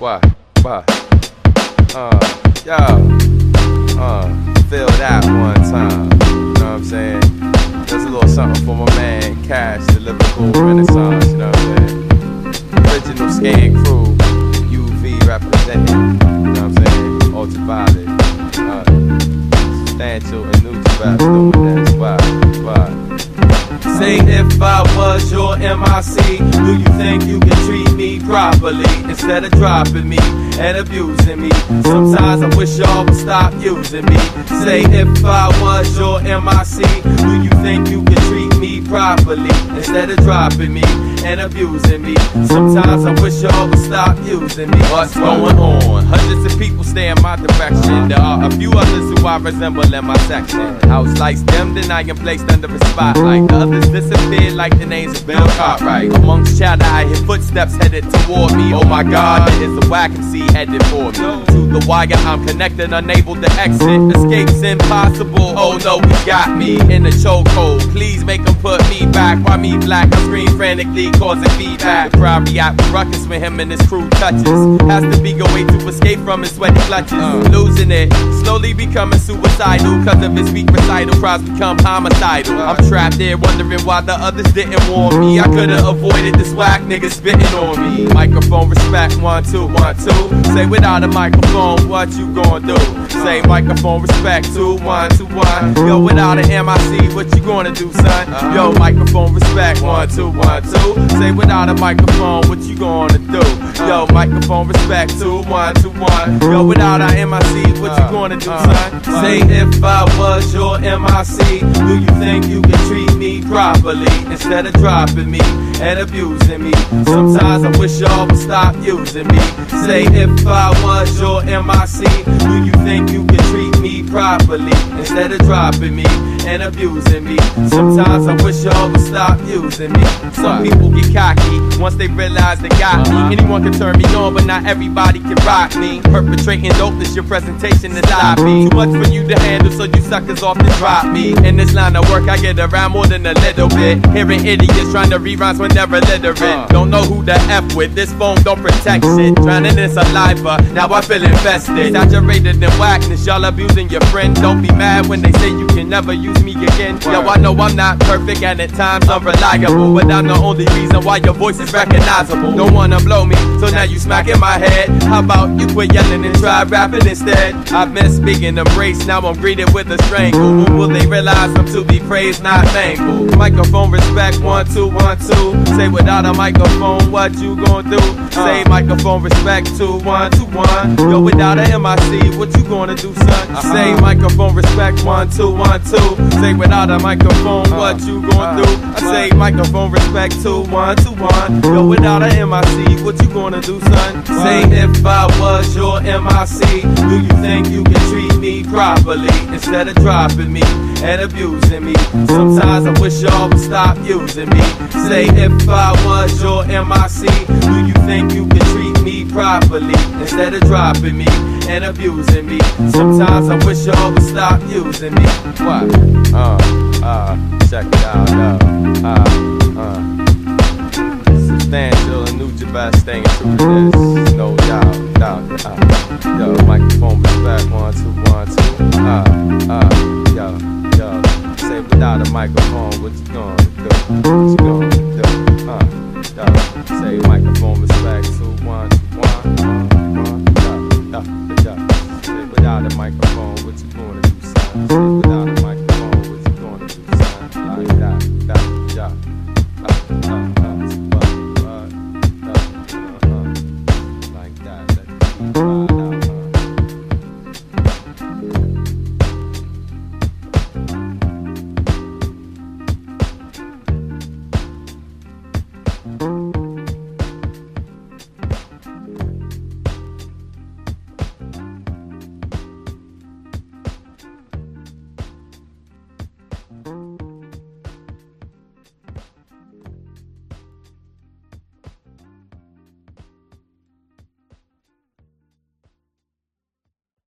What? Yo, feel that one time. You know what I'm saying? Just a little something for my man Cash, the lyrical renaissance. You know what I'm saying? Original Scan Crew, UV representing. You know what I'm saying? Ultraviolet, substantial and neutral doing this. Why? Say if I was your MIC, do you think you can treat me properly instead of dropping me and abusing me? Sometimes I wish y'all would stop using me. Say if I was your MIC, do you think you can treat me properly instead of dropping me and abusing me? Sometimes I wish y'all would stop using me. What's going on? Hundreds of people stay in my direction. There are a few others who I resemble in my section. House lights dimmed and I am placed under a spotlight. The others disappeared like the names of Bill Cartwright. Amongst chatter I hear footsteps headed toward me. Oh my God, there is a whack MC headed for me. To the wire I'm connected, unable to exit. Escape's impossible. Oh no, he got me in a chokehold. Please make him put me back. Why me black? I scream frantically, causing feedback. The crowd react with ruckus when him and his crew touches. Has to be a way to escape from his sweaty clutches. Losing it, slowly becoming suicidal. Cause of his weak recital, crowds become homicidal. I'm trapped there wondering why the others didn't warn me. I could've avoided this whack nigga spitting on me. Microphone respect, 1, 2, 1, 2. Say without a microphone, what you gonna do? Say microphone respect, 2, 1, 2, 1. Yo, without an MIC, what you gonna do, son? Yo, microphone respect, 1, 2, 1, 2. Say without a microphone, what you gonna do? Yo, microphone respect, 2, 1, 2, 1. Yo, without a MIC, what you gonna do, son? Say if I was your MIC, do you think you can treat me properly instead of dropping me and abusing me? Sometimes I wish y'all would stop using me. Say if I was your MIC, do you think you can treat me properly instead of dropping me and abusing me? Sometimes I wish y'all would stop using me. Some people get cocky once they realize they got me. Anyone can turn me on, but not everybody can rock me. Perpetrating dopeness, your presentation is sloppy. Too much for you to handle, so you suckers often drop me. In this line of work, I get around more than a little bit. Hearing idiots trying to rerhymes when they're illiterate. Don't know who to F with, this phone don't protect shit. Drowning in saliva, now I feel infested. Saturated in whackness, y'all abusing your friend. Don't be mad when they say you can never use me again. Yo, I know I'm not perfect and at times unreliable, but I'm the only reason why your voice is recognizable. Don't wanna blow me, so now you smacking my head. How about you quit yelling and try rapping instead? I've been speaking embrace, now I'm greeted with a strangle. When will they realize I'm to be praised, not thankful? Microphone respect, 1, 2, 1, 2. Say without a microphone, what you gonna do? Say microphone respect, 2, 1, 2, 1. Yo, without a MIC, what you gonna do, son? Say microphone respect, 1, 2, 1, 2. Say without a microphone, what you gonna do? I say microphone respect, 2, 1, 2, 1. Yo, without a MIC, what you gonna do, son? Say if I was your MIC, do you think you can treat me properly instead of dropping me and abusing me? Sometimes I wish y'all would stop using me. Say if I was your MIC, do you think you can treat me properly instead of dropping me and abusing me? Sometimes I wish y'all would stop using me. What? Check it out, substantial and new best thing through this, no doubt. Yo, microphone respect, 1, 2, 1, 2. Yo, say without a microphone, what you gonna do? What you gonna do? Yo, say microphone respect, 2, 1, 2, 1. Yo, say without a microphone, what you gonna do, son? Say without a microphone.